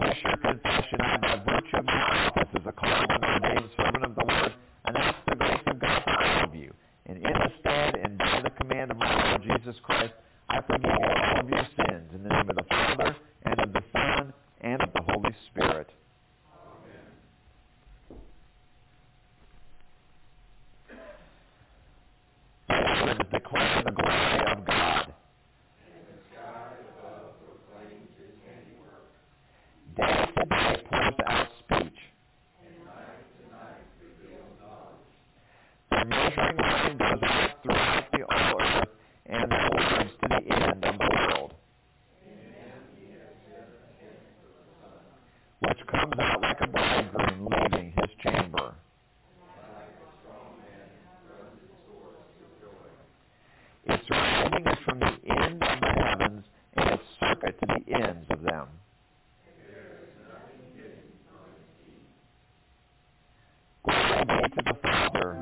this your confession, I, by virtue of my office as a called and ordained servant of the Lord, announce the grace of God for all of you. And in the stead and by the command of my Lord Jesus Christ, I forgive you all of your sins in the name of the Father, and of the Son, and of the Holy Spirit. Amen. Declaring the glory of God. Day to day pours out speech. The measuring line goes out throughout the whole earth, and the words to the end of the world. Which comes out like a bridegroom leaving his chamber. Its writing is from the end of the heavens, and its circuit to the ends of them. Glory be to the Father.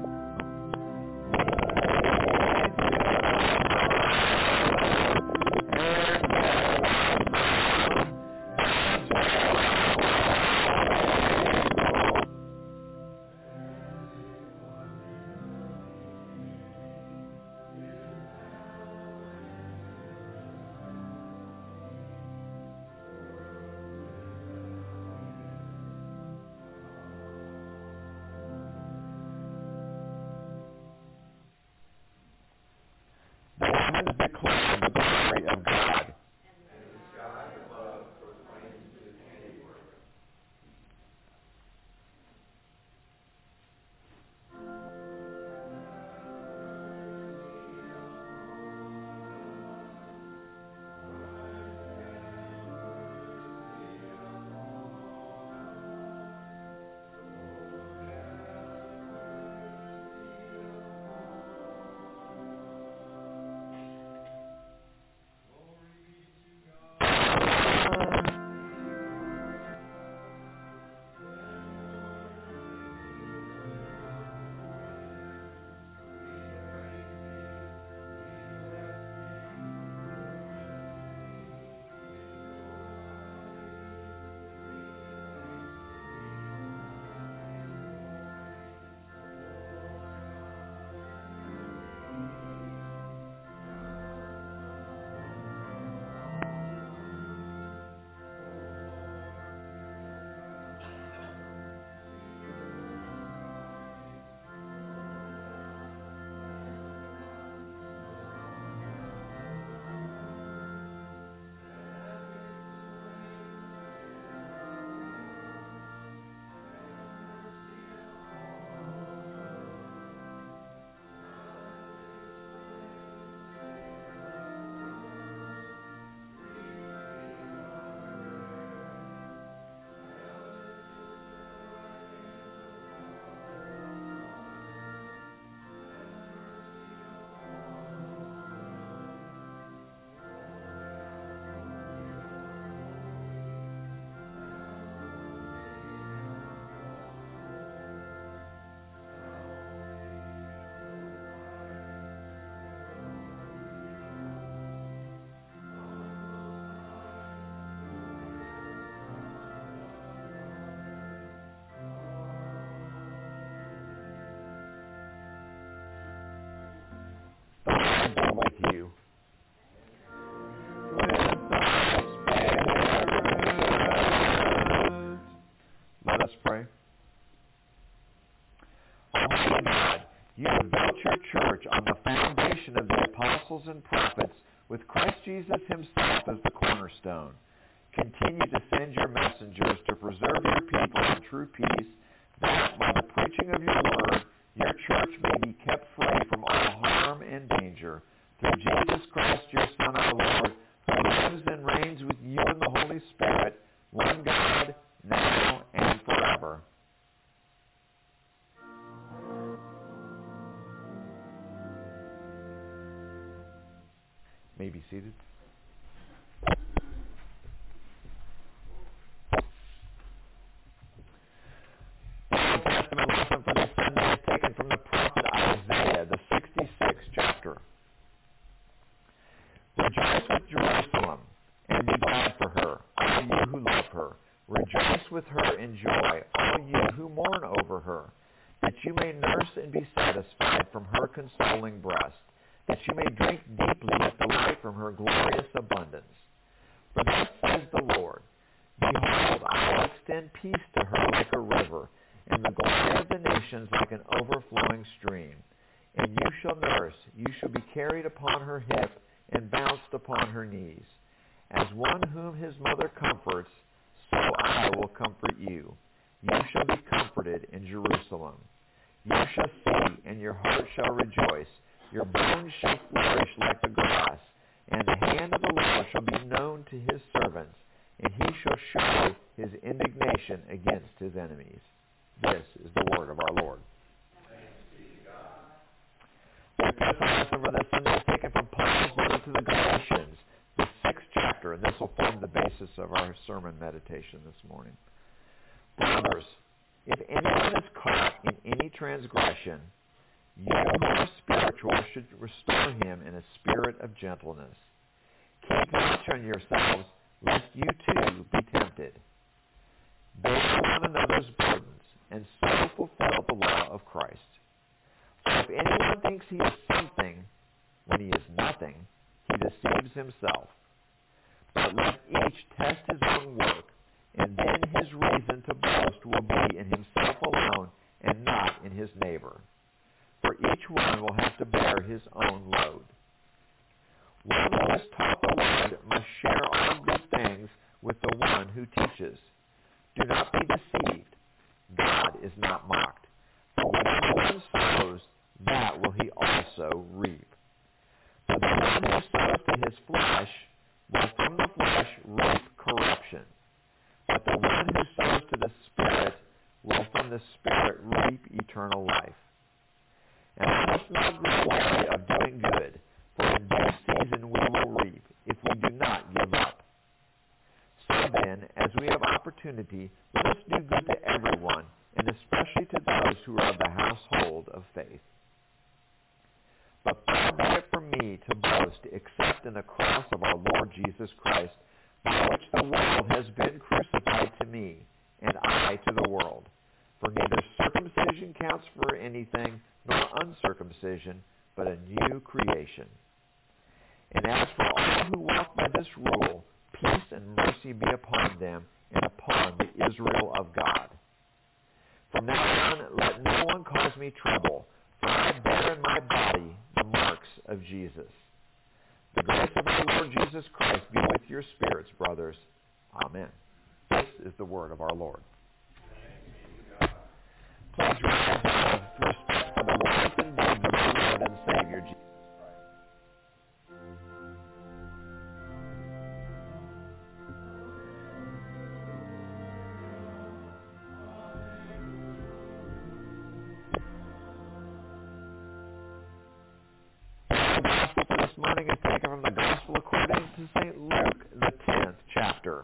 The declaring the glory of God. With you. Let us pray. Almighty God, you have built your church on the foundation of the apostles and prophets, with Christ Jesus himself as the cornerstone. Continue to send your messengers to preserve your people in true peace, that by the preaching of your word, your church may be kept free from all harm and danger. Through Jesus Christ, your Son, our Lord, who lives and reigns with you in the Holy Spirit, one God, now and forever. May be seated. The Old Testament lesson for this Sunday is taken from the prophet Isaiah, the 66th chapter. Rejoice with Jerusalem, and be glad for her, all you who love her. with her in joy, all you who mourn over her, that you may nurse and be satisfied from her consoling breast, that you may drink deeply with delight from her glorious abundance. For thus says the Lord, behold, I will extend peace to her like a river, and the glory of the nations like an overflowing stream. And you shall nurse, you shall be carried upon her hip, and bounced upon her knees. As one whom his mother comforts, so I will comfort you. You shall be comforted in Jerusalem. You shall see, and your heart shall rejoice. Your bones shall flourish like the grass, and the hand of the Lord shall be known to his servants, and he shall show his indignation against his enemies. This is the word of our Lord. The epistle lesson for this Sunday is taken from Paul's letter to the Galatians, the 6th chapter, and this will form the basis of our sermon meditation this morning. Brothers, if anyone is caught in any transgression, you who are spiritual should restore him in a spirit of gentleness. Keep watch on yourselves, lest you too be tempted. Bear one another's burdens, and so fulfill the law of Christ. For if anyone thinks he is something when he is nothing, he deceives himself. But let each test his own work, and then his reason to boast will be in himself alone and not in his neighbor. For each one will have to bear his own load. One who has taught the Lord must share all good things with the one who teaches. Do not be deceived. God is not mocked. For whatever one sows, that will he also reap. For the one who sows to his flesh will from the flesh reap corruption. But the one who sows to the Spirit will from the Spirit reap eternal life. And let us not grow weary of doing good, for in due season we will reap, if we do not give up. So then, as we have opportunity, let us do good to everyone, and especially to those who are of the household of faith. But far be it from me to boast except in the cross of our Lord Jesus Christ, by which the world has been crucified to me, and I to the world. For neither circumcision counts for anything, nor uncircumcision, but a new creation. And as for all who walk by this rule, peace and mercy be upon them, and upon the Israel of God. From now on, let no one cause me trouble, for I bear in my body the marks of Jesus. The grace of our Lord Jesus Christ be with your spirits, brothers. Amen. This is the word of our Lord. Please rise with respect for the life and deeds of our Lord and Savior Jesus. The gospel for this morning is taken from the Gospel according to St. Luke, the 10th chapter.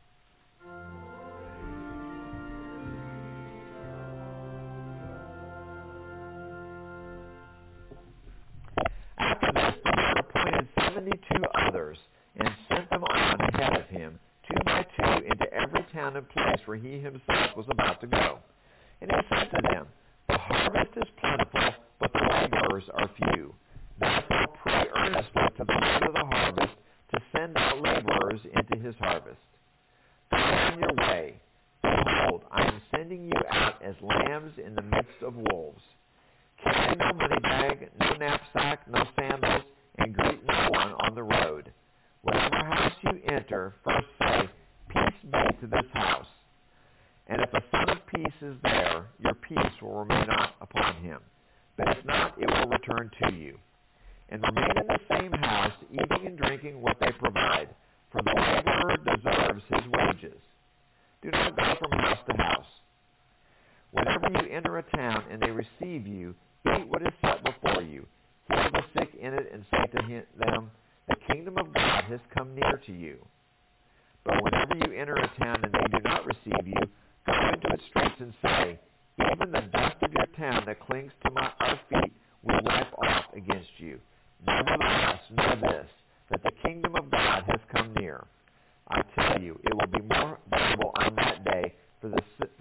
After this, the Lord appointed 72 others, and sent them on ahead of him, 2 by 2, into every town and place where he himself was about to go. And he said to them, the harvest is plentiful, but the laborers are few. Therefore pray earnestly to the Lord of the harvest to send out laborers into his harvest. Go on your way. Behold, I am sending you out as lambs in the midst of wolves. Carry no money bag, no knapsack, no sandals, and greet no one on the road. Whatever house you enter, first say, peace be to this house. And if a son of peace is there, your peace will remain upon him. But if not, it will return to you. And remain in the same house, eating and drinking what they provide, for the laborer deserves his wages. Do not go from house to house. Whenever you enter a town and they receive you, eat what is set before you. Heal the sick in it, and say to them, the kingdom of God has come near to you. But whenever you enter a town and they do not receive you, go into its streets and say, even the dust of your town that clings to our feet we wipe off against you. Nevertheless, know this, that the kingdom of God has come near. I tell you, it will be more valuable on that day for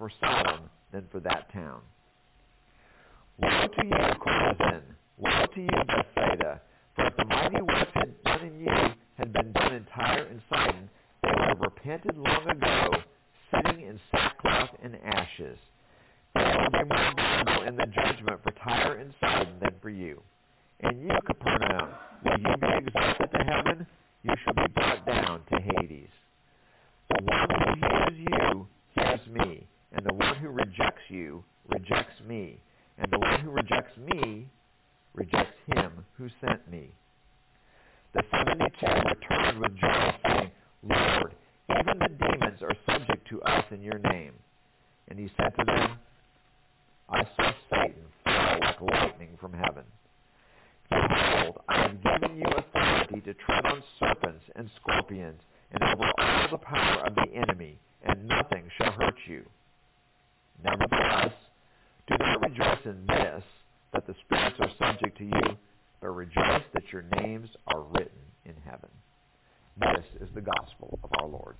for Sodom than for that town. Woe to you, Chorazin! Woe to you, Bethsaida! For if the mighty works done in you had been done in Tyre and Sidon, they would have repented long ago, sitting in sackcloth and ashes. There will be more vulnerable in the judgment for Tyre and Sidon than for you. And you, Capernaum, will you be exalted to heaven? You shall be brought down to Hades. The one who hears you hears me, and the one who rejects you rejects me, and the one who rejects me rejects him who sent me. The 72 returned with joy, saying, Lord, even the demons are subject to us in your name. And he said to them, I saw Satan fall like lightning from heaven. Behold, I have given you authority to tread on serpents and scorpions, and over all the power of the enemy, and nothing shall hurt you. Nevertheless, do not rejoice in this, that the spirits are subject to you, but rejoice that your names are written in heaven. This is the gospel of our Lord.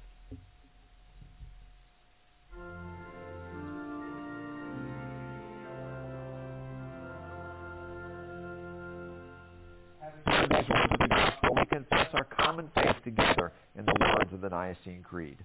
Hearing these words of the gospel, we confess our common faith together in the words of the Nicene Creed.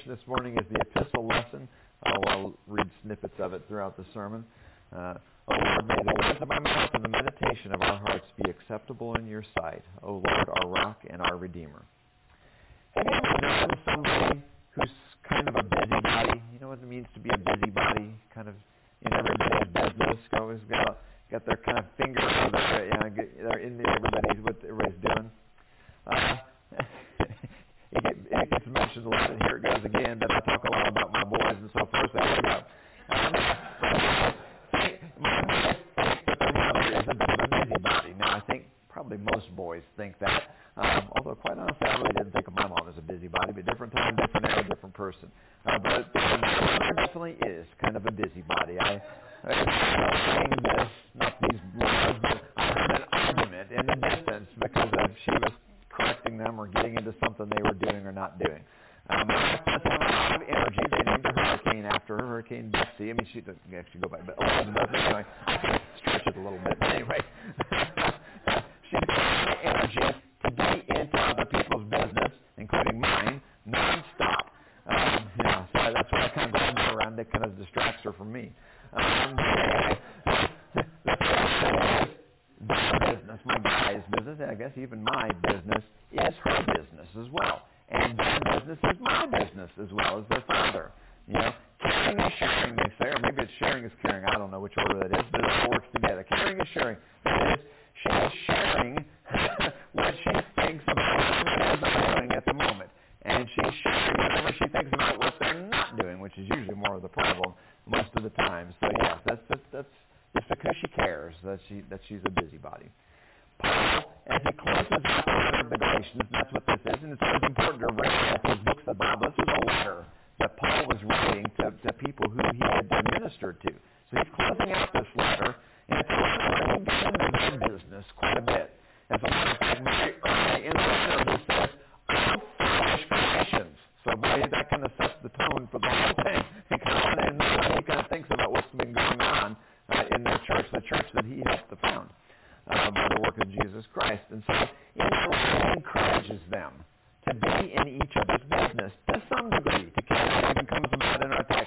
foundation this morning is the epistle lesson. I'll read snippets of it throughout the sermon. O Lord, may the words of our mouth and the meditation of our hearts be acceptable in your sight, O Lord, our rock and our Redeemer. Have you ever known somebody who's kind of a busybody? You know what it means to be a busybody? Kind of in everybody's business, always got their kind of finger on their, they're in everybody's what everybody's doing. It gets mentioned a lot, and here it goes again, but I talk a lot about my boys and so forth. So here we go. My boys think that their mother is a bit of a busybody. Now, I think probably most boys think that. Although, quite honestly, I really didn't think of my mom as a busybody, but different time, different era, different person. But my mother definitely is kind of a busybody. I saying this, not these words, but I heard an argument in the distance because she was correcting them or getting into something they were doing or not doing. My wife does have a lot of energy. They named a hurricane after her, Hurricane Betsy. I mean, she doesn't actually go by, but anyway, I can stretch it a little bit. But anyway, she has a lot of energy to be into other people's business, including mine, nonstop. So that's why I kind of grab her around. That kind of distracts her from me. Their business, my guy's business, and I guess even my business, is her business as well. And their business is my business as well as their father. Caring is sharing, they say, or maybe it's sharing is caring. I don't know which order that is, but it all works together. Caring is sharing. That is, she is sharing what she thinks about what they're doing at the moment. And she's sharing whatever she thinks about what they're not doing, which is usually more of the problem most of the time. So, yes, that's just because she cares that she's a busybody. Paul, as he closes out the letter of the Galatians, that's what this is, and it's always important to read these books of the Bible. This is a letter that Paul was writing to people who he had ministered to. So he's closing out this letter, and it's a letter where he gets into their business quite a bit. As a matter of fact, very early in the letter, he says, "I'm foolish Galatians." So that kind of sets the tone for the whole thing. And he kind of thinks about what's been going on in the church that he helped to found by the work of Jesus Christ. And so in that way, he encourages them to be in each other's business to some degree, to carry, it even comes about in our text,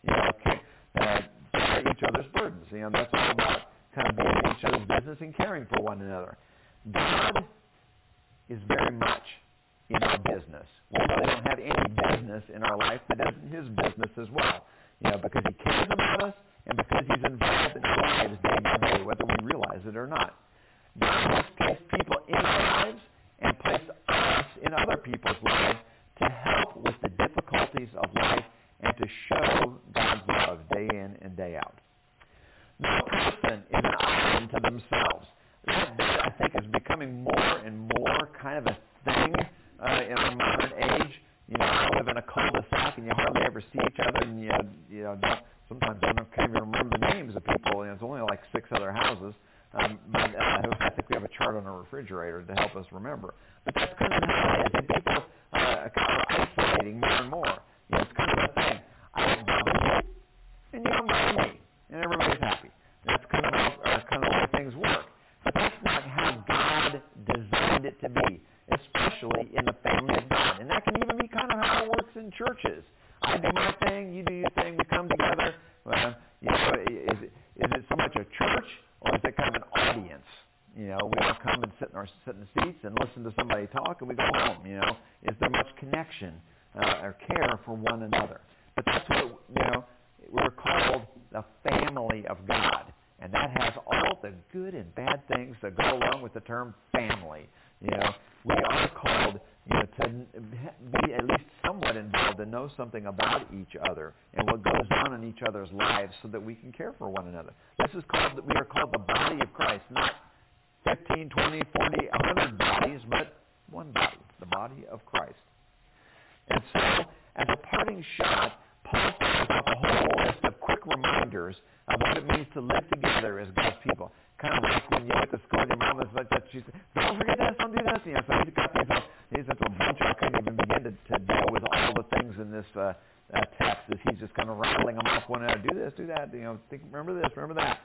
carry each other's burdens. That's all about kind of being in each other's business and caring for one another. God is very much in our business. We really don't have any business in our life that isn't his business as well. Because he cares about us and because he's involved in our lives day by day, whether we realize it or not. God has placed people in our lives and placed us in other people's lives to help with the difficulties of life and to show God's love day in and day out. No person is an island to themselves. That, I think, is becoming more and more kind of a thing in our modern age. I live in a cul-de-sac, and you hardly ever see each other, and sometimes I can't even remember the names of people. It's only like 6 other houses. But I think we have a chart on our refrigerator to help us remember. But that's kind of how it is. And people are kind of isolating more and more. It's kind of a thing. I don't bother you, and you don't bother me, and everybody's happy. That's kind of the way things work. But that's not how God designed it to be, especially in the family of God. And that can even be kind of how it works in churches. I do my thing, you do your thing, we come together. Is it so much a church, or is it kind of an audience? We all come and sit in the seats and listen to somebody talk, and we go home. Is there much connection or care for one another? But that's what we're called the family of God, and that has all the good and bad things that go along with the term family. We are called to be at least somewhat involved and know something about each other and what goes on in each other's lives so that we can care for one another. We are called the body of Christ, not 15, 20, 40, 100 bodies, but one body, the body of Christ. And so, as a parting shot, Paul sets up a whole list of quick reminders of what it means to live together as God's people. Kind of like when you went to school and your mom was like that. She said, "Don't forget this, don't do this." So he's got these a bunch. I couldn't even begin to deal with all the things in this text as he's just kind of rattling them off one another. Do this, do that. Remember this, remember that.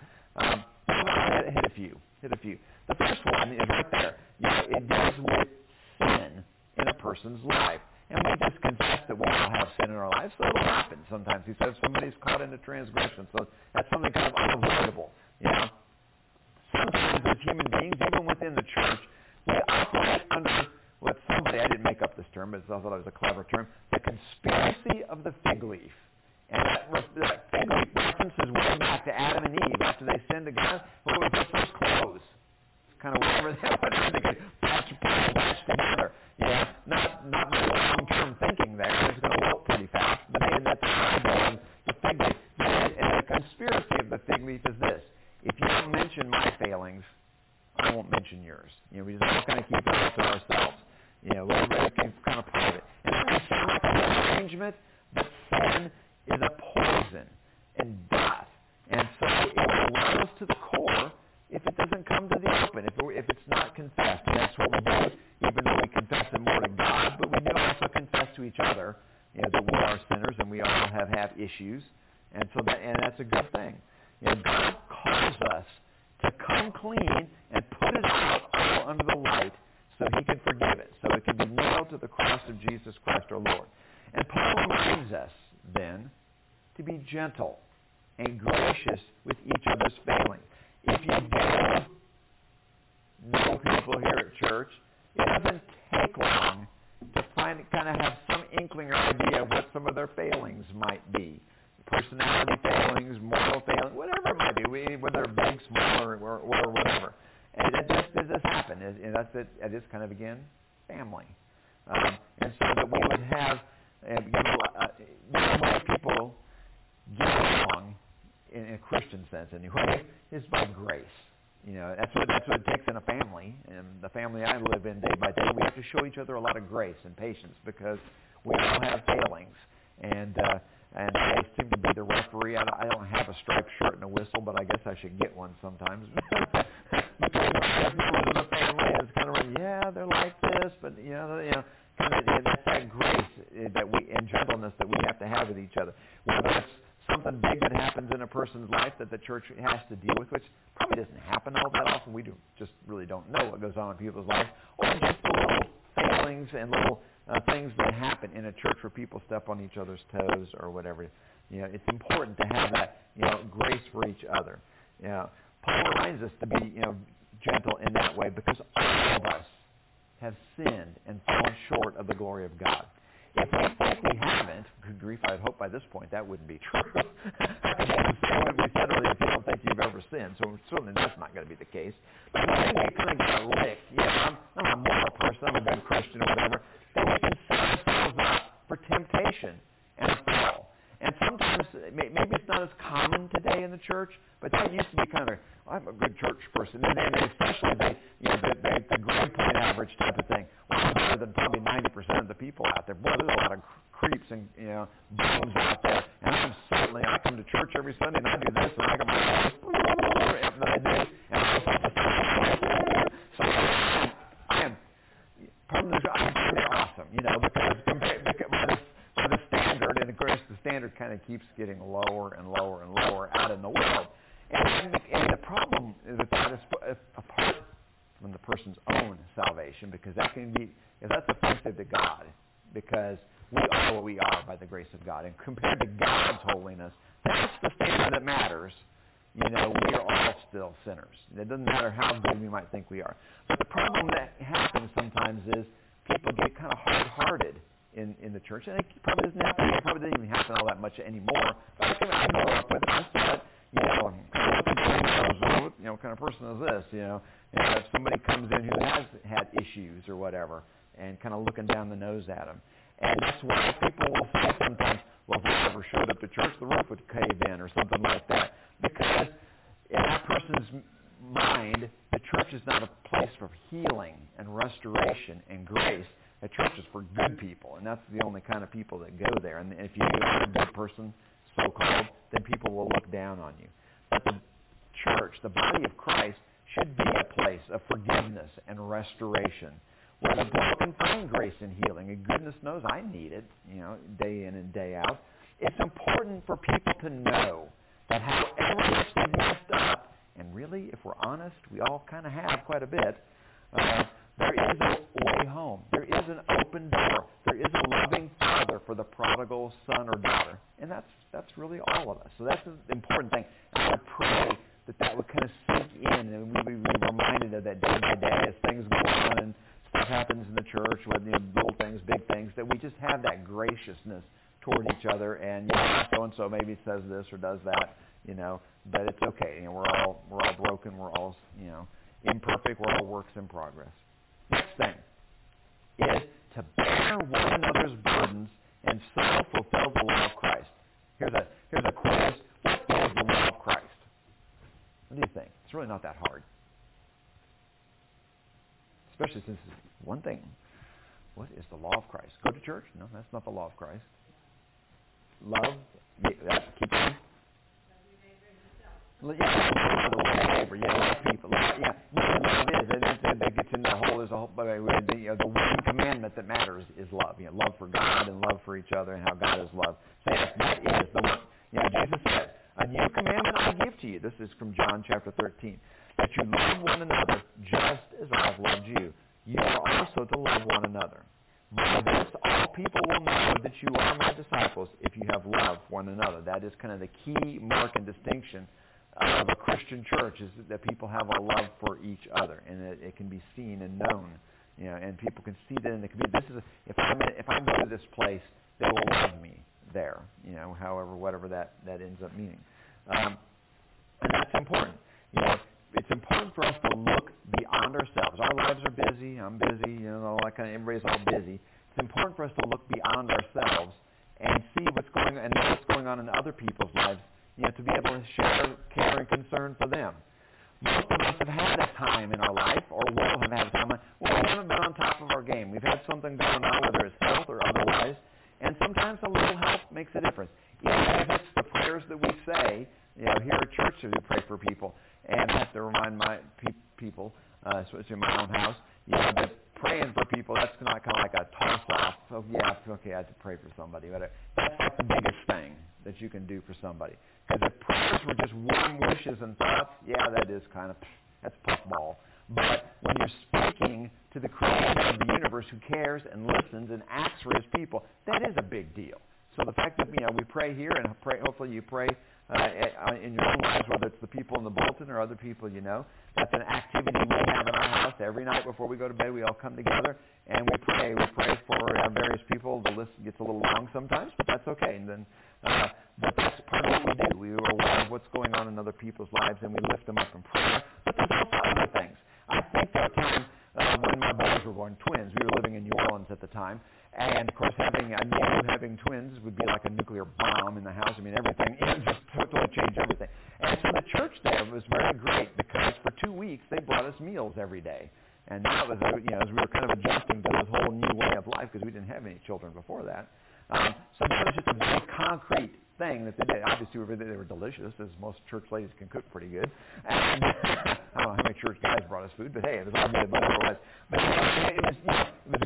Hit a few. The first one is right there. It deals with sin in a person's life. And we just confess that we all have sin in our lives, so it'll happen sometimes. He says somebody's caught in a transgression, so that's something kind of unavoidable. Sometimes as human beings, even within the church, we operate under what I didn't make up this term, but I thought it was a clever term, the conspiracy of the fig leaf. And that fig leaf references way back to Adam and Eve after they sinned against what was their first clothes. It's kind of whatever they could patch together. Not long-term thinking there. It's going to wilt pretty fast. But that's the fig leaf. And the conspiracy of the fig leaf is this. If you don't mention my failings, I won't mention yours. We just kind of keep it to ourselves. We're kind of private. And that may sound like an arrangement, but sin is a poison and death. And so it will run us to the core if it doesn't come to the open, if it's not confessed. And that's what we do, even though we confess it more to God, but we do also confess to each other, that we are sinners and we all have issues. And so that's a good thing. God calls us to come clean and put it out all under the light so he can forgive it, so it can be nailed to the cross of Jesus Christ our Lord. And Paul reminds us then to be gentle and gracious with each other's failings. If you do know people here at church, it doesn't take long to kind of have some inkling or idea of what some of their failings might be. Personality failings, moral failings, whatever it might be, whether big, small, or whatever. And it just happen. And that's it. It is kind of, again, family. And so that we would have, the way people get along, in a Christian sense anyway, is by grace. That's what it takes in a family. And the family I live in day by day, we have to show each other a lot of grace and patience because we all have failings. And I seem to be the referee. I don't have a striped shirt and a whistle, but I guess I should get one sometimes. Because the family is kind of they're like this, but that's that grace that we and gentleness that we have to have with each other. Whether it's something big that happens in a person's life that the church has to deal with, which probably doesn't happen all that often. We just really don't know what goes on in people's lives, or just the little failings and little things that happen in a church where people step on each other's toes or whatever. It's important to have that, grace for each other. Paul reminds us to be, gentle in that way because all of us have sinned and fallen short of the glory of God. If we think we haven't, good grief, I'd hope by this point that wouldn't be true. We said already, if you don't think you've ever sinned, so certainly that's not going to be the case. But I think we kind of get a lick. I'm a moral person, I'm a good Christian or whatever. Then we can set ourselves up for temptation and a fall. And sometimes, maybe it's not as common today in the church, but that used to be kind of, I'm a good church person. And then especially the grade point average type of thing. Well, I'm better than probably 90% of the people out there. Boy, there's a lot of creeps and, bums out there. And I come to church every Sunday and I do this and I got my life. And I do. And so I am they're awesome, because by the standard, and of course the standard kind of keeps getting lower and lower and lower out in the world. And the problem with that is apart from the person's own salvation, because that's offensive to God, because we are what we are by the grace of God. And compared to God's holiness, that's the standard that matters. We are all still sinners. It doesn't matter how good we might think we are. But the problem that happens sometimes is people get kind of hard-hearted in the church. And it probably doesn't happen. It probably doesn't even happen all that much anymore. But I grew up with this. But, what kind of person is this? If somebody comes in who has had issues or whatever, and kind of looking down the nose at them. And that's why people will say sometimes, well, if I ever showed up to church, the roof would cave in or something like that. Because in that person's mind, the church is not a place for healing and restoration and grace. The church is for good people, and that's the only kind of people that go there. And if you're a good person, so-called, then people will look down on you. But the church, the body of Christ, should be a place of forgiveness and restoration, where the broken find grace and healing. And goodness knows I need it, day in and day out. It's important for people to know that however much they've messed up, and really, if we're honest, we all kind of have quite a bit, there is a way home. There is an open door. There is a loving father for the prodigal son or daughter. And that's really all of us. So that's an important thing. I pray that would kind of sink in, and we would be reminded of that day by day as things go on and stuff happens in the church, with little things, big things, that we just have that graciousness toward each other. And so-and-so maybe says this or does that, but it's okay. We're all broken. We're all, imperfect. We're all works in progress. Next thing is to bear one another's burdens and so fulfill the law of Christ. Here's a quiz. What is the law of Christ? What do you think? It's really not that hard. Especially since it's one thing. What is the law of Christ? Go to church? No, that's not the law of Christ. Love? Keep going. Love people. That gets into there's a whole, the one commandment that matters is love. Love for God and love for each other and how God is love. So that is the one. Jesus said, a new commandment I give to you. This is from John chapter 13. That you love one another just as I have loved you. You are also to love one another. By this, all people will know that you are my disciples if you have love for one another. That is kind of the key mark and distinction of a Christian church, is that people have a love for each other, and it can be seen and known. And people can see that in the community. If I go to this place, they will love me there. Whatever that ends up meaning. And that's important. It's important for us to look beyond ourselves. Our lives are busy. I'm busy. All that kind of. Everybody's all busy. It's important for us to look beyond ourselves and see what's going on and know what's going on in other people's lives. To be able to share care and concern for them. Most of us have had a time in our life, or will have had a time, where we haven't been on top of our game. We've had something going on, whether it's health or otherwise, and sometimes a little help makes a difference. Even if it's the prayers that we say, here at church, we pray for people, and I have to remind my people, especially in my own house, that praying for people, that's not kind of like a toss-off. Oh, yeah, okay, I have to pray for somebody. But that's like the biggest thing that you can do for somebody. Because if prayers were just warm wishes and thoughts, that is that's puffball. But when you're speaking to the creator of the universe who cares and listens and acts for his people, that is a big deal. So the fact that we pray here, and hopefully you pray in your own lives, whether it's the people in the bulletin or other people that's an activity we have in our house. Every night before we go to bed, we all come together and we pray. We pray for various people. The list gets a little long sometimes, but that's okay. And then, but that's part of what we do. We are aware of what's going on in other people's lives, and we lift them up in prayer. But there's also other things. I think there were times when my boys were born, twins. We were living in New Orleans at the time. And, of course, having twins would be like a nuclear bomb in the house. Everything, it just totally changed everything. And so the church there was very great because for 2 weeks they brought us meals every day. And that was, as we were kind of adjusting to this whole new way of life because we didn't have any children before that. So that was just a very concrete thing that they did. Obviously, they were delicious, as most church ladies can cook pretty good. And I don't know how many church guys brought us food, but hey, it was all good, whatever it was. But it was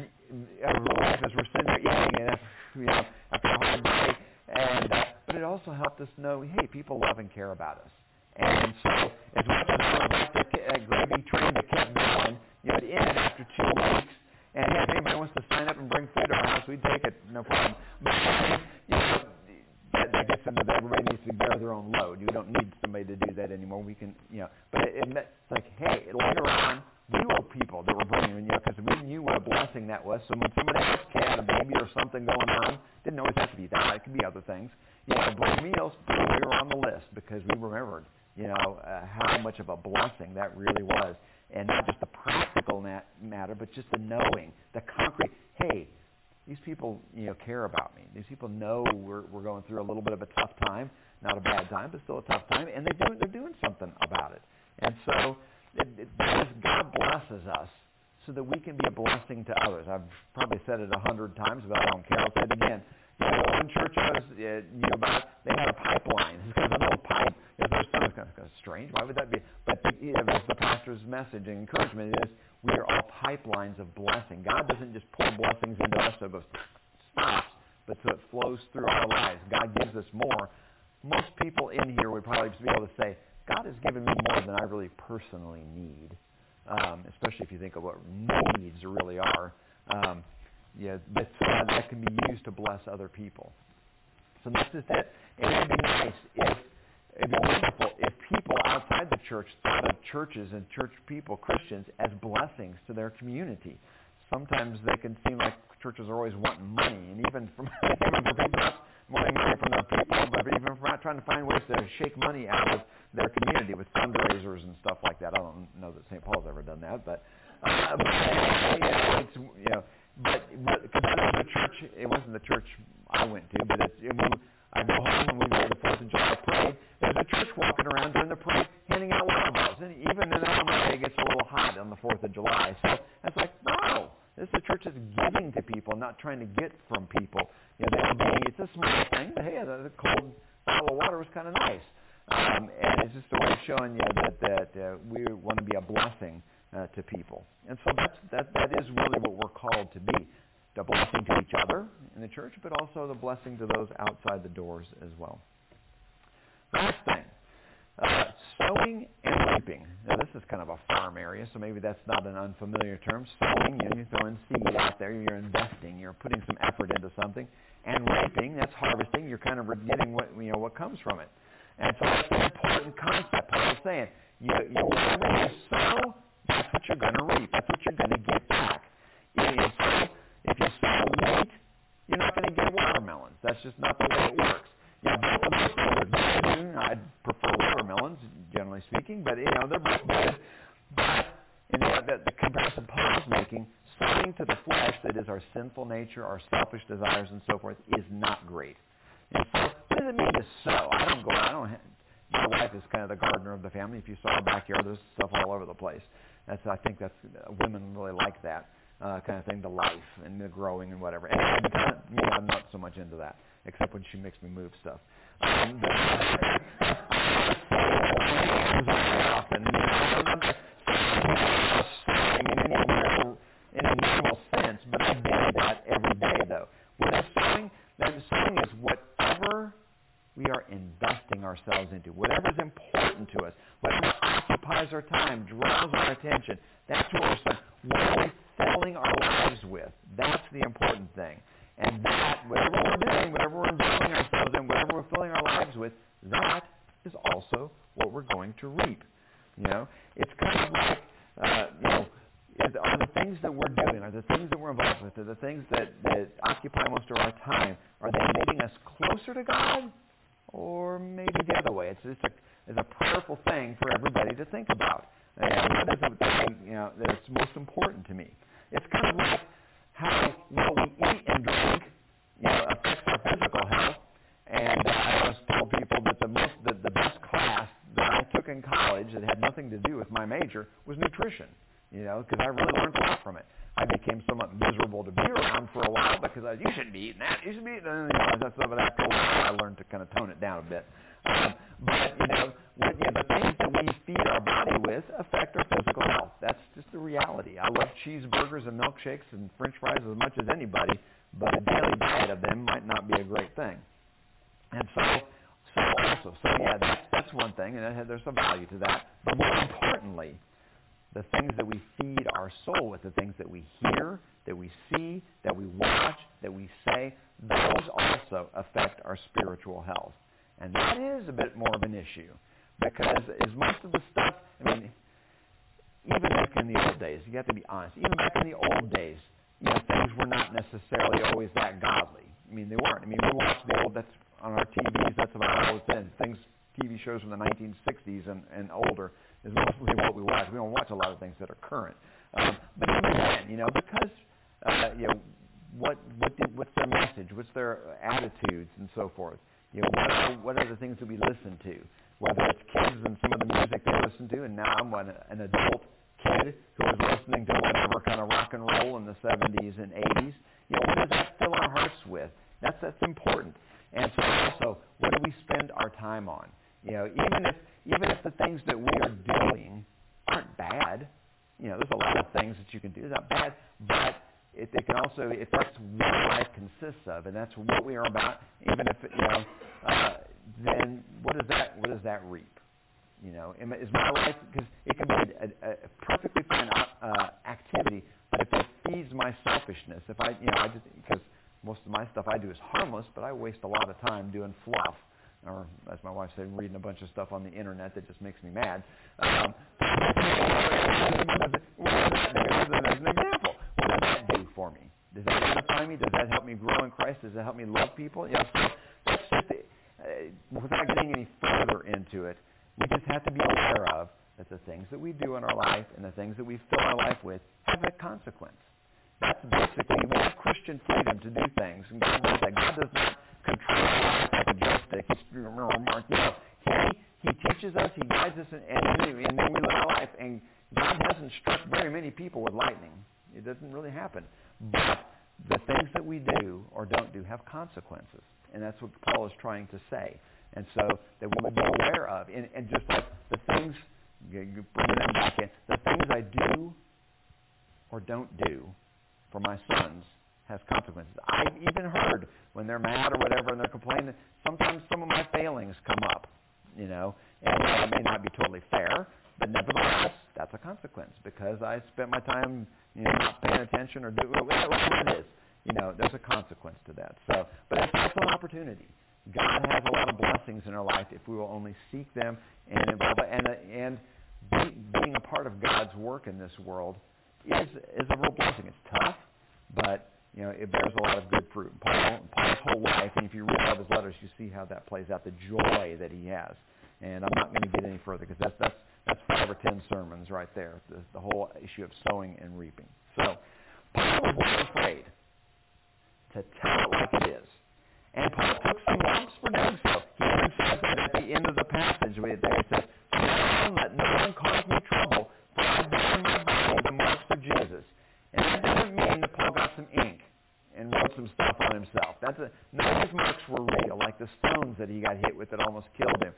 as we're sitting there eating, and after a hard day, but it also helped us know, hey, people love and care about us. And so, as much as I was like that gravy train that kept going, it ended after 2 weeks. And if anybody wants to sign up and bring food to our house, we'd take it, no problem. But that gets into that. Everybody needs to bear their own load. You don't need somebody to do that anymore. We can, But it's like, hey, later on, we were people that were bringing, because we knew what a blessing that was. So when somebody else had a baby or something going on, didn't always have to be that. It could be other things. Bring meals. We were on the list because we remembered, how much of a blessing that really was. And not just the practical matter, but just the knowing, the concrete. Hey, these people, care about me. These people know we're going through a little bit of a tough time, not a bad time, but still a tough time, and they're doing something about it. And so, God blesses us so that we can be a blessing to others. I've probably said it 100 times, but I don't care. I'll say it again. One church was, they had a pipeline. It's kind of an old pipe. There's something kind of strange. Why would that be? But that's the pastor's message and encouragement is we are all pipelines of blessing. God doesn't just pour blessings into us so it goes stops, but so it flows through our lives. God gives us more. Most people in here would probably just be able to say, God has given me more than I really personally need, especially if you think of what needs really are. but that can be used to bless other people. So that's just it. It would be nice it'd be wonderful if people outside the church thought of churches and church people, Christians, as blessings to their community. Sometimes they can seem like churches are always wanting money, and even for people not wanting money from their people, but even for not trying to find ways to shake money out of their community with fundraisers and stuff like that. I don't know that St. Paul's ever done that, but the church, it wasn't the church I went to, but I go home and we go to the 4th of July parade. There's a church walking around during the parade handing out water bottles. And even in Illinois, it gets a little hot on the 4th of July. So it's like, no, this is a church that's giving to people, not trying to get from people. It's a small thing, but hey, the cold bottle of water was kind of nice. And it's just a way of showing you that we want to be a blessing to people. And so that is really what we're called to be. The blessing to each other in the church, but also the blessing to those outside the doors as well. Last thing, sowing and reaping. Now this is kind of a farm area, so maybe that's not an unfamiliar term. Sowing, you're throwing seed out there, you're investing, you're putting some effort into something. And reaping, that's harvesting, you're kind of getting what comes from it. And so that's an important concept. Paul's saying, whatever you sow, that's what you're going to reap. That's what you're going to get back. If you sow wheat, you're not going to get watermelons. That's just not the way it works. I'd prefer watermelons, generally speaking, but they're both good. But the comparison Paul is making, sowing to the flesh, that is our sinful nature, our selfish desires, and so forth, is not great. And so, what does it mean to sow? My wife is kind of the gardener of the family. If you saw our backyard, there's stuff all over the place. I think women really like that kind of thing, the life and the growing and whatever. And I'm not so much into that, except when she makes me move stuff. In a normal sense, but I do that every day, though. What is sowing? Sowing is whatever we are investing ourselves into, whatever is important to us, whatever occupies our time, draws our attention. That's what we're sowing. What are we filling our lives with? That's the important thing. And that, whatever we're doing, whatever we're investing ourselves in, whatever we're filling our lives with, that is also what we're going to reap. It's kind of like, are the things that we're doing, are the things that we're involved with, are the things that occupy most of our time, are they making us closer to God, or maybe the other way? It's a prayerful thing for everybody to think about. What is the thing that's most important to me? It's kind of like how what we eat and drink affects our physical health. And I always tell people that the best class that I took in college that had nothing to do with my major was nutrition. Because I really learned a lot from it. I became somewhat miserable to be around for a while because you shouldn't be eating that. You should be eating that. But after a while, I learned to kind of tone it down a bit. The things that we feed our body with affect our physical health. That's just the reality. I love cheeseburgers and milkshakes and French fries as much as anybody, but a daily diet of them might not be a great thing. And that's one thing, and there's some value to that. But more importantly, the things that we feed our soul with, the things that we hear, that we see, that we watch, that we say, those also affect our spiritual health. And that is a bit more of an issue, because most of the stuff, even back in the old days, you have to be honest, even back in the old days, things were not necessarily always that godly. They weren't. We watched the old, that's on our TVs, that's about all it's been. TV shows from the 1960s and older is mostly what we watch. We don't watch a lot of things that are current. But even then, because, what's their message? What's their attitudes and so forth? What are the things that we listen to? Whether it's kids and some of the music they listen to, and now I'm an adult kid who was listening to whatever kind of rock and roll in the 70s and 80s. What does that fill our hearts with? That's important. And so also, what do we spend our time on? Even if the things that we are doing aren't bad, there's a lot of things that you can do. It's not bad, but they can also, if that's what life consists of, and that's what we are about, even if then what does that reap? Is my life, because it can be a perfectly fine activity, but if feeds my selfishness. If because most of my stuff I do is harmless, but I waste a lot of time doing fluff. Or, as my wife said, reading a bunch of stuff on the internet that just makes me mad. As an example, what does that do for me? Does that edify me? Does that help me grow in Christ? Does that help me love people? So that's just without getting any further into it, we just have to be aware of that the things that we do in our life and the things that we fill our life with have a consequence. That's basically, we have Christian freedom to do things. And God does that. God does not control life like a joystick. He teaches us, He guides us, and then we live our life. And God hasn't struck very many people with lightning. It doesn't really happen. But the things that we do or don't do have consequences. And that's what Paul is trying to say. And so that we would be aware of. And just like the things, you bring them back in, the things I do or don't do for my sons has consequences. I've even heard when they're mad or whatever and they're complaining, sometimes some of my failings come up, and it may not be totally fair, but nevertheless, that's a consequence because I spent my time, not paying attention or do whatever it is. There's a consequence to that. So, but it's also an opportunity. God has a lot of blessings in our life if we will only seek them and involve and being a part of God's work in this world is a real blessing. It's tough, but it bears a lot of good fruit. Paul's whole life, and if you read all of his letters, you see how that plays out, the joy that he has. And I'm not going to get any further because that's 5 or 10 sermons right there, the whole issue of sowing and reaping. So Paul was not afraid to tell it like it is. And Paul took some lumps for doing so. He even says that at the end of the passage where it says, let no one cause me trouble, for I bear in my body the marks of Jesus. And that doesn't mean that Paul got some ink and wrote some stuff on himself. None of his marks were real, like the stones that he got hit with that almost killed him.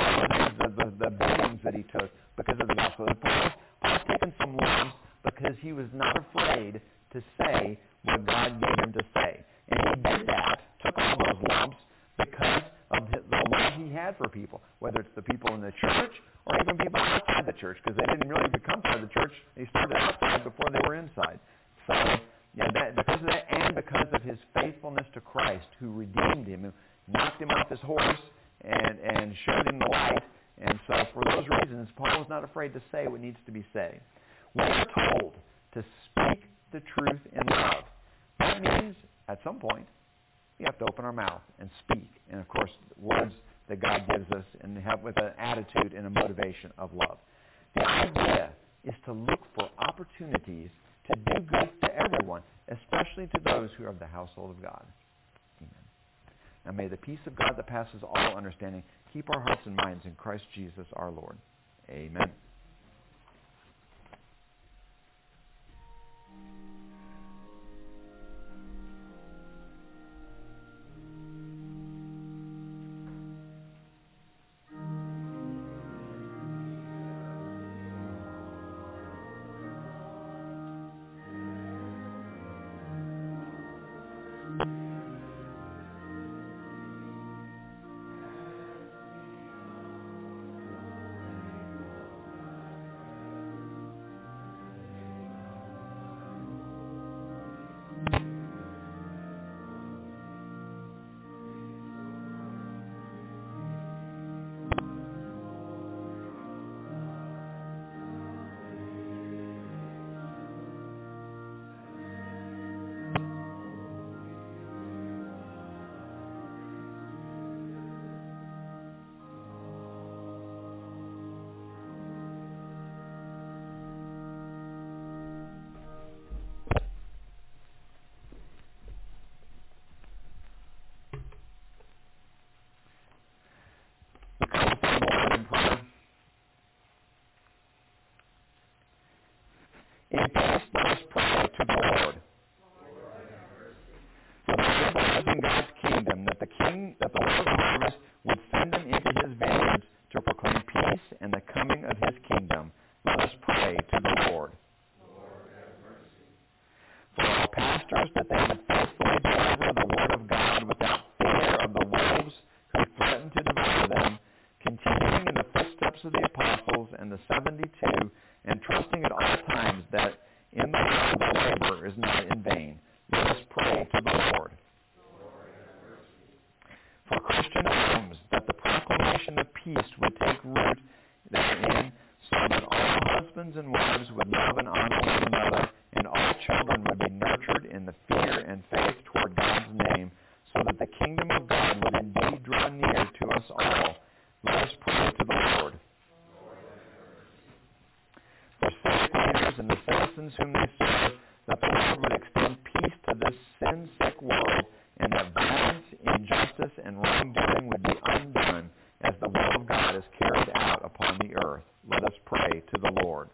The beatings that he took because of the gospel. Paul's taken some lumps because he was not afraid to say what God gave him to say. And he did that, took all those lumps, because of the love he had for people, whether it's the people in the church or even people outside the church, because they didn't really become part of the church. They started outside before they were inside. So, because of that, and because of his faithfulness to Christ, who redeemed him, who knocked him off his horse and showed him the light. And so, for those reasons, Paul was not afraid to say what needs to be said. We are told to speak the truth in love. That means, at some point, we have to open our mouth and speak. And, of course, words that God gives us and have with an attitude and a motivation of love. The idea is to look for opportunities to do good to everyone, especially to those who are of the household of God. Amen. Now may the peace of God that passes all understanding keep our hearts and minds in Christ Jesus our Lord. Amen. In peace, let us pray to the Lord. For the is in God's kingdom, that the Lord of harvest would send them into his vineyards to proclaim peace and the coming of his kingdom. Let us pray to the Lord. Lord, have mercy. For our pastors, that they would faithfully deliver the word of God without fear of the wolves who threaten to devour them, continuing in the footsteps of the apostles and the 72, and trusting at all times that In the Lord the labor is not in vain. Let us pray to the Lord. For Christian homes, that the proclamation of peace would take root therein, so that all husbands and wives would love and honor one another, and all children would be nurtured in the fear and faith toward God's name, so that the kingdom of God would indeed draw near to us all. Let us pray to the Lord. For civic leaders and the citizens whom they serve, that the Lord would extend peace to this sin-sick world, and that violence, injustice, and wrongdoing would be undone as the will of God is carried out upon the earth. Let us pray to the Lord.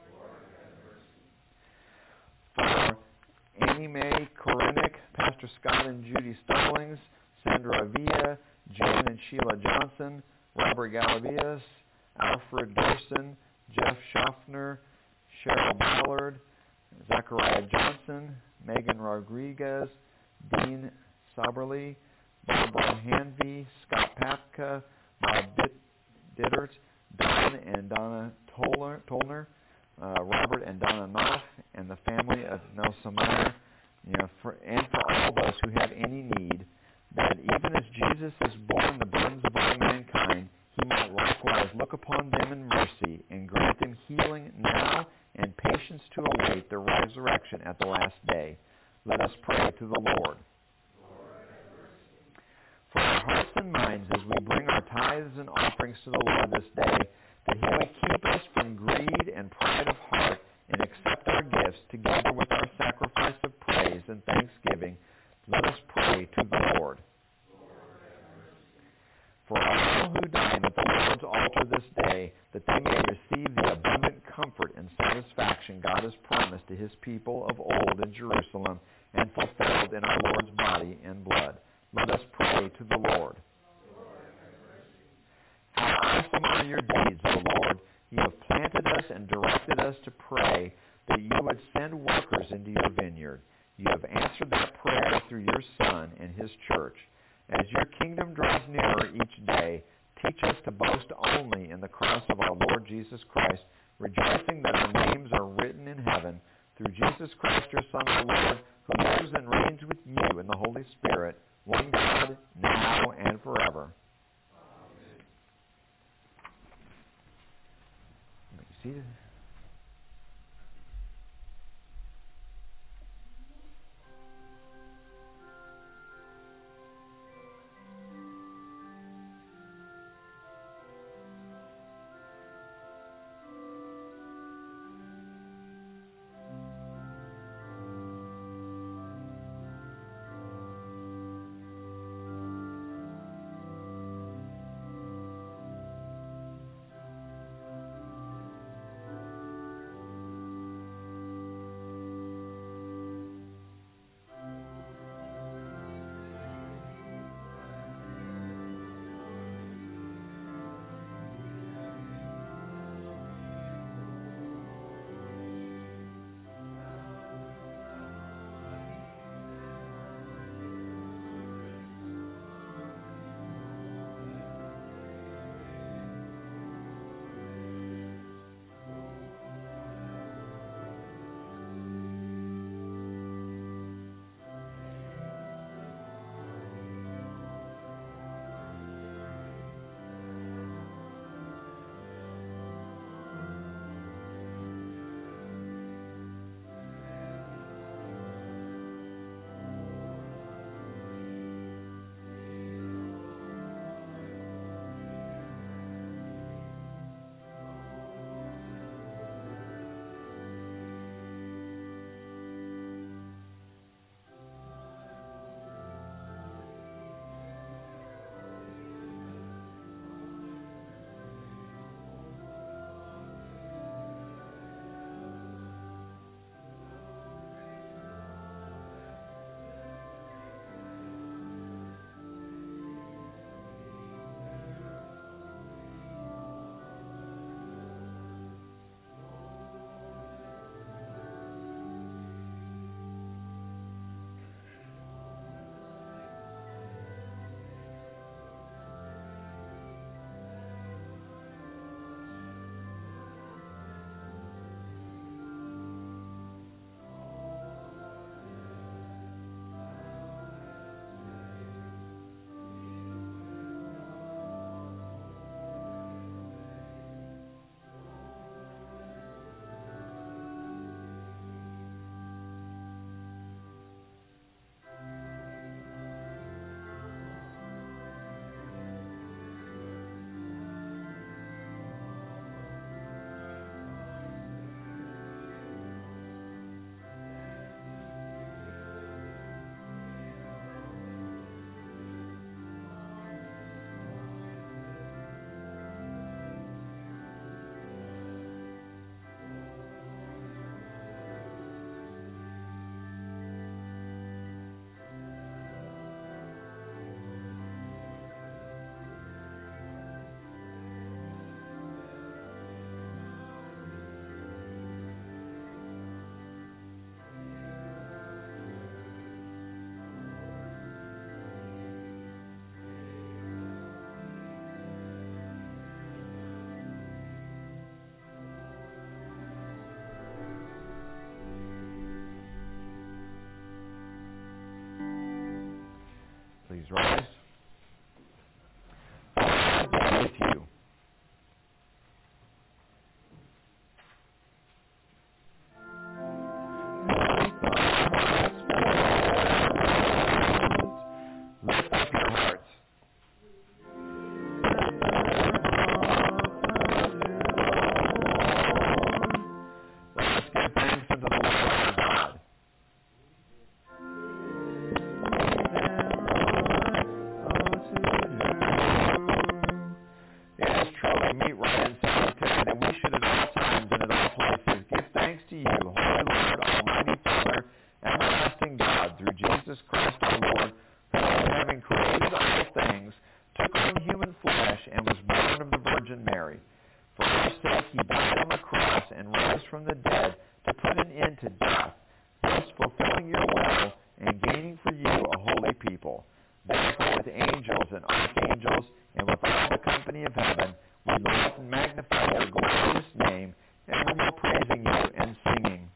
For Annie Mae Korinick, Pastor Scott and Judy Stallings, Sandra Avila, Jan and Sheila Johnson, Robert Galavias, Alfred Dorson, Jeff Schaffner, Cheryl Ballard, Zachariah Johnson, Megan Rodriguez, Dean Saberly, Barbara Hanvey, Scott Papka, Bob Dittert, Don and Donna Tolner, Robert and Donna Knopf, and the family of Nelson Meyer, and for all those who have any need, that even as Jesus is borne the burdens of all mankind, he might likewise look upon them in mercy and grant them healing now and patience to await their resurrection at the last day. Let us pray to the Lord. For our hearts and minds, as we bring our tithes and offerings to the Lord this day, that he would keep us from greed and pride of heart, and accept our gifts together with our sacrifice of praise and thanksgiving. Let us pray to the Lord. For all who dine at the Lord's altar this day, that they may receive the abundant comfort and satisfaction God has promised to his people of old in Jerusalem, and fulfilled in our Lord's body and blood. Let us pray to the Lord. How awesome are your deeds, O Lord! You have planted us and directed us to pray that you would send workers into your vineyard. You have answered that prayer through your Son and his church. As your kingdom draws nearer each day, teach us to boast only in the cross of our Lord Jesus Christ, rejoicing that our names are written in heaven, through Jesus Christ, your Son, our Lord, who lives and reigns with you in the Holy Spirit, one God, now and forever. Amen. You may be seated. Please rise. God be with you. Lift up your hearts. Let us give thanks unto the Lord our God. It is truly meet, right, and salutary that we should at all times and at all places give thanks to you, Holy Lord, Almighty Father, everlasting God, through Jesus Christ our Lord, who, having created all things, took on human flesh and was born of the Virgin Mary. For our sake he died on the cross and rose from the dead to put an end to death, thus fulfilling your will and gaining for you a holy people. Therefore with angels and archangels and with all the company of heaven, we bless and magnify your glorious name, evermore praising you and singing.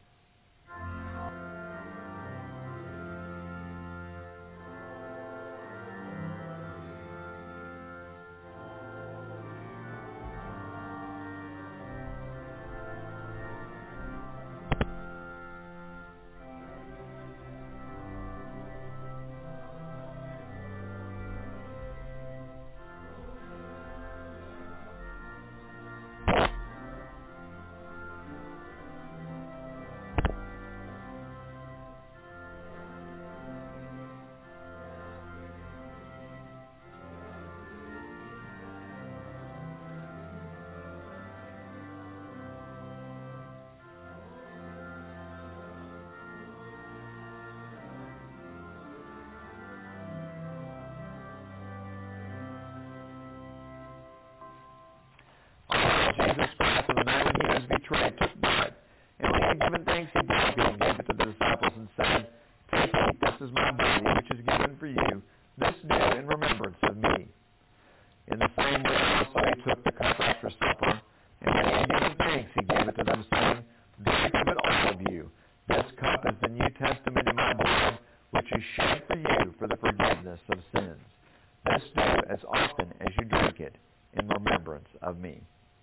Jesus Christ, on the night when he was betrayed, took bread. And when he had given thanks, he broke it and gave it to the disciples and said, Take, eat, this is my body, which is given for you. This do in remembrance of me. In the same way also he took the cup after supper, and when he had given thanks, he gave it to them, saying, Drink of it, all of you. This cup is the New Testament in my blood, which is shed for you for the forgiveness of sins. This do as often as you drink it in remembrance of me.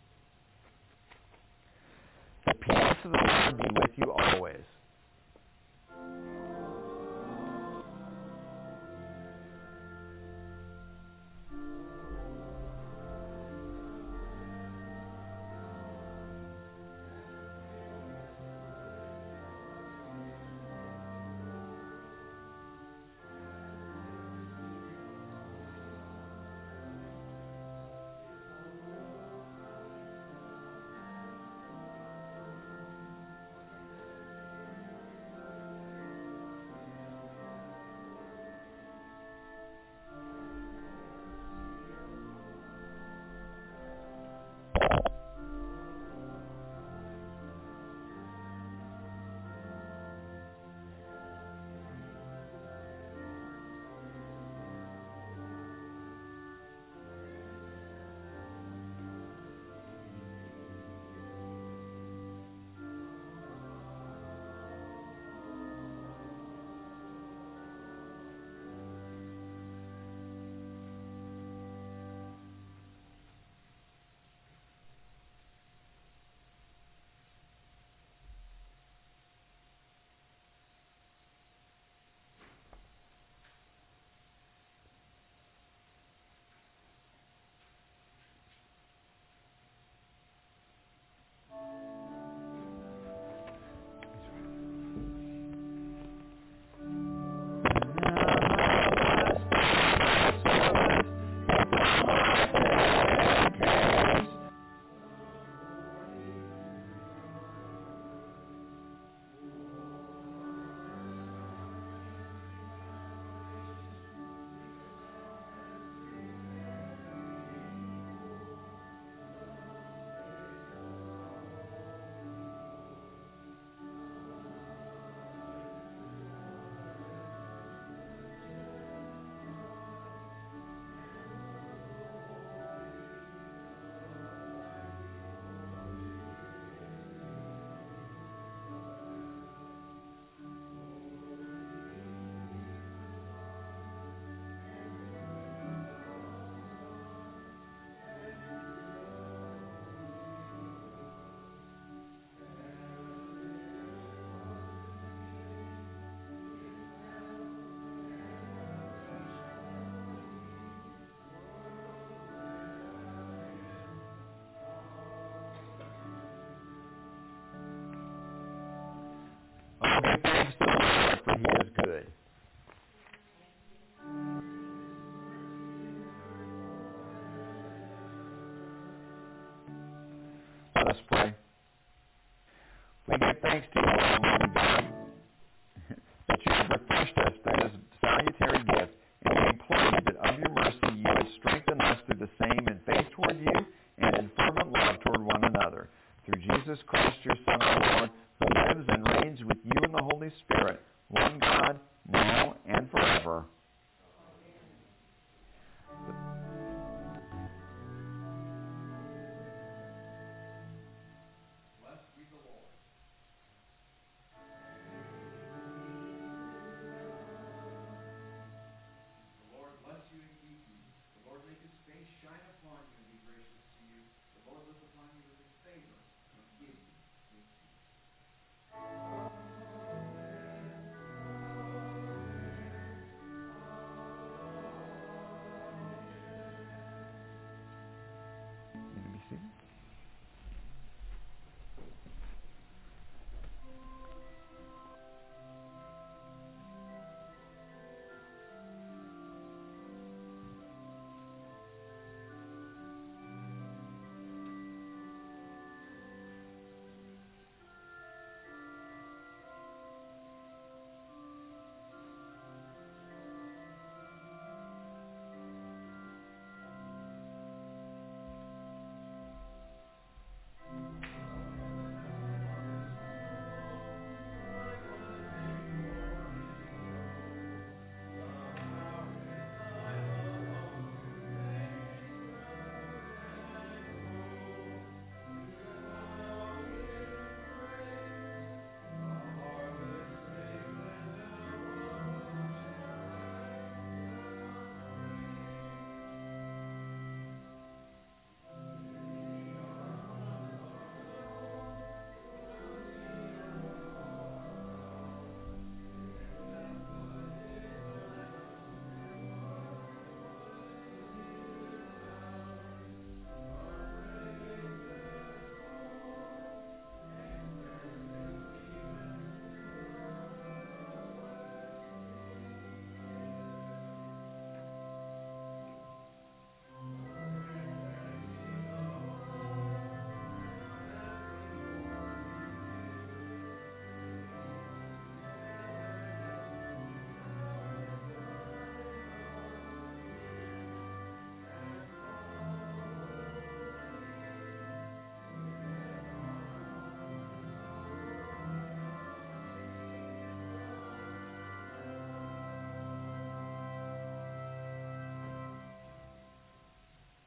The peace of the Lord be with you always. give thanks to the Lord, for he is good. Let us pray. We give thanks to you, Almighty God, that you have refreshed us through this salutary gift, and we implore you that of your mercy you would strengthen us through the same in faith toward you and in fervent love toward one another. Through Jesus Christ, your Son, our Lord,